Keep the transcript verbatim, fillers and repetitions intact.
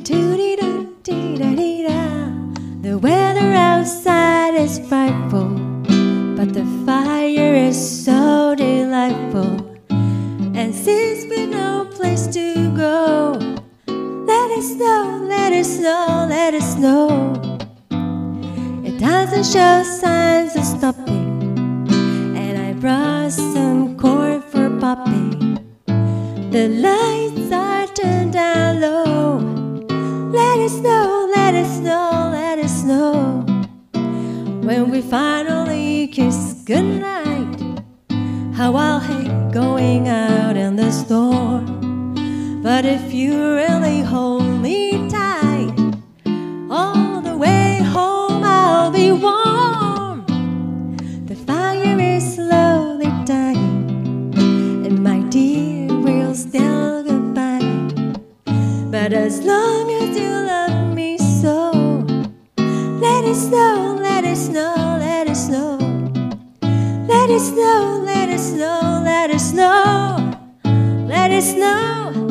The weather outside is frightful, but the fire is so delightful. And since we've no place to go, let it snow, let it snow, let it snow. It doesn't show signs of stopping, and I brought some corn for popping. The lights are turned down low. Let it snow, let it snow, let it snow. When we finally kiss goodnight, how I'll hate going out in the storm. But if you really hold me tight, all the way home I'll be warm. The fire is slowly dying, and my dear, we'll still goodbye. But as long as you love me so, let it snow, let it snow, let it snow. Let it snow, let it snow, let it snow. Let it snow.